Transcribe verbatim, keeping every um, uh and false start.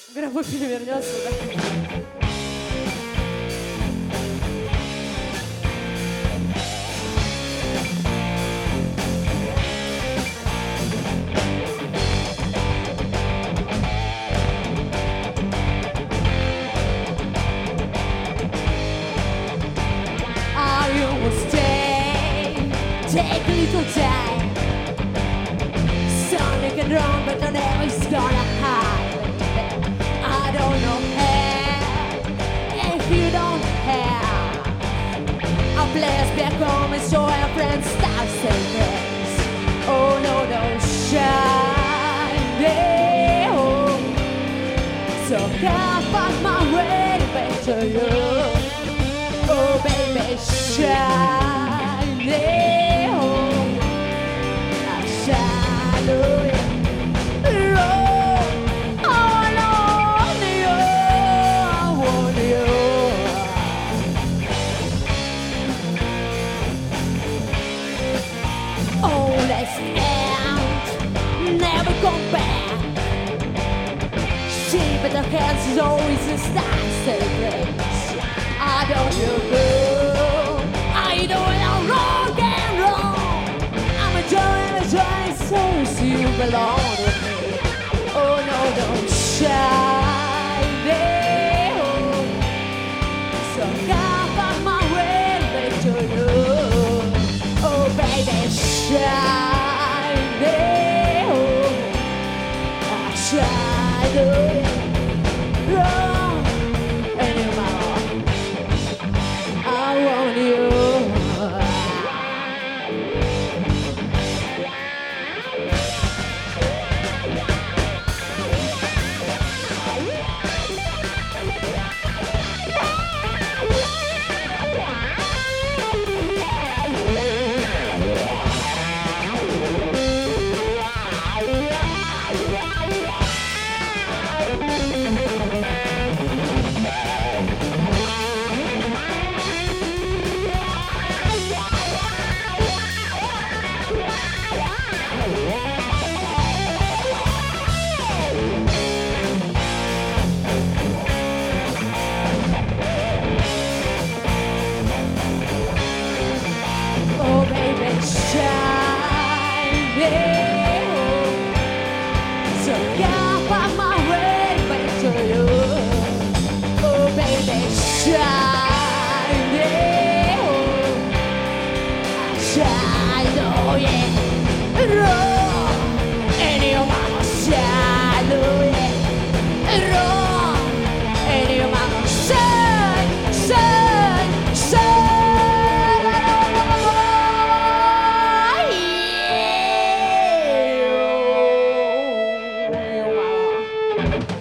Гробовщик вернется, да? Take a little time. Sonic and wrong, but I never is gonna hide. I don't know how, if you don't have a place back home and so our friends start saying oh no, don't shine home. So can't find my way back to you. Oh baby, shine home. I shine away. But the hands is always a star place. I don't know. I know I'm wrong and wrong. I'm a joy and a joy, so you belong to me. Oh no, don't shine there. So come on my way back to you. Oh baby, shine there. I shine there. Thank you.